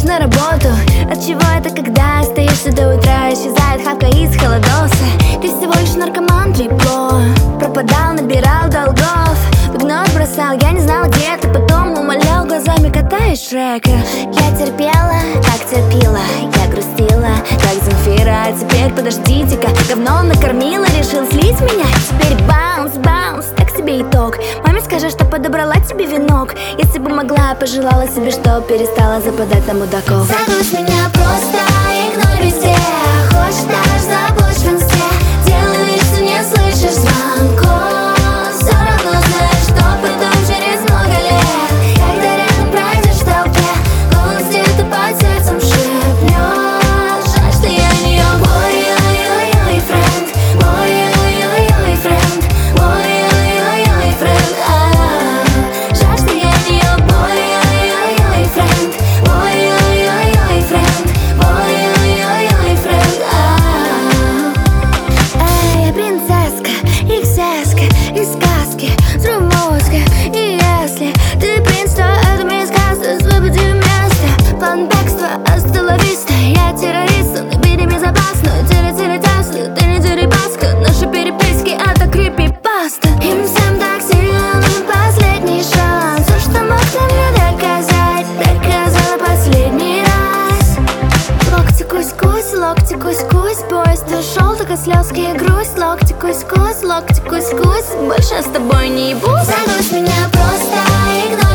на работу. От чего это, когда остаешься до утра? Исчезает хавка из холодоса. Ты всего лишь наркоман, трепло. Пропадал, набирал долгов, в игнор бросал, я не знала, где ты. Потом умолял, глазами катаешь Шрека. Я терпела, как терпила, я грустила, как Земфира. А теперь подождите-ка, говно накормила, решил слить меня. Теперь баунс, баунс, так себе итог. Маме скажи, что подобрала тебе венок. Если бы могла, пожелала себе, что перестала западать на мудаков. Забудь меня просто, игнорь везде. Хочешь, даже забудь в инсте. Делай вид, что не слышишь звонков. Все равно знаешь, что потом через много лет, когда рядом пройдешь в толпе, голос где-то под сердцем шепнет. Жаль, что я не ее ой-ой-ой-ой френд, ой-ой-ой-ой френд, ой-ой-ой-ой френд. Жаль, что я не ее ой-ой-ой-ой френд, ой-ой-ой-ой френд, ой-ой-ой-ой френд. Эй, принцесска, иксеска из сказки, взрыв мозга. И если ты принц, то это миска, освободи место. План бегства, hasta la vista. Я террорист, набери безопасно. Тери-тери Теслу, ты не Дерибаска. Наши переписки — это крипипаста. Им всем так сильно нужен последний шанс. Все, что мог ты мне доказать, доказала последний раз. Локти кусь-кусь, локти кусь-кусь. Поезд ушел, только слезки и грусть. Локти кусь-кусь, локти кусь-кусь. Больше с тобой не ебусь. Забудь меня просто, игнорь